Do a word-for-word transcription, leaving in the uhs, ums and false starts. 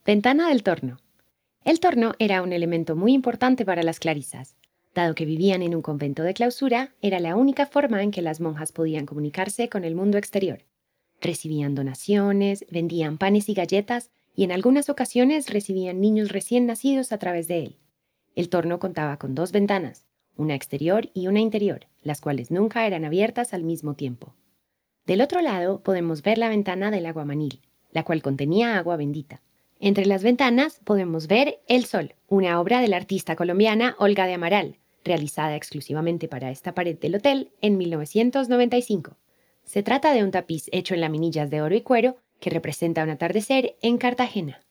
Ventana del torno. El torno era un elemento muy importante para las clarisas. Dado que vivían en un convento de clausura, era la única forma en que las monjas podían comunicarse con el mundo exterior. Recibían donaciones, vendían panes y galletas y en algunas ocasiones recibían niños recién nacidos a través de él. El torno contaba con dos ventanas, una exterior y una interior, las cuales nunca eran abiertas al mismo tiempo. Del otro lado podemos ver la ventana del aguamanil, la cual contenía agua bendita. Entre las ventanas podemos ver El Sol, una obra de la artista colombiana Olga de Amaral, realizada exclusivamente para esta pared del hotel en mil novecientos noventa y cinco. Se trata de un tapiz hecho en laminillas de oro y cuero que representa un atardecer en Cartagena.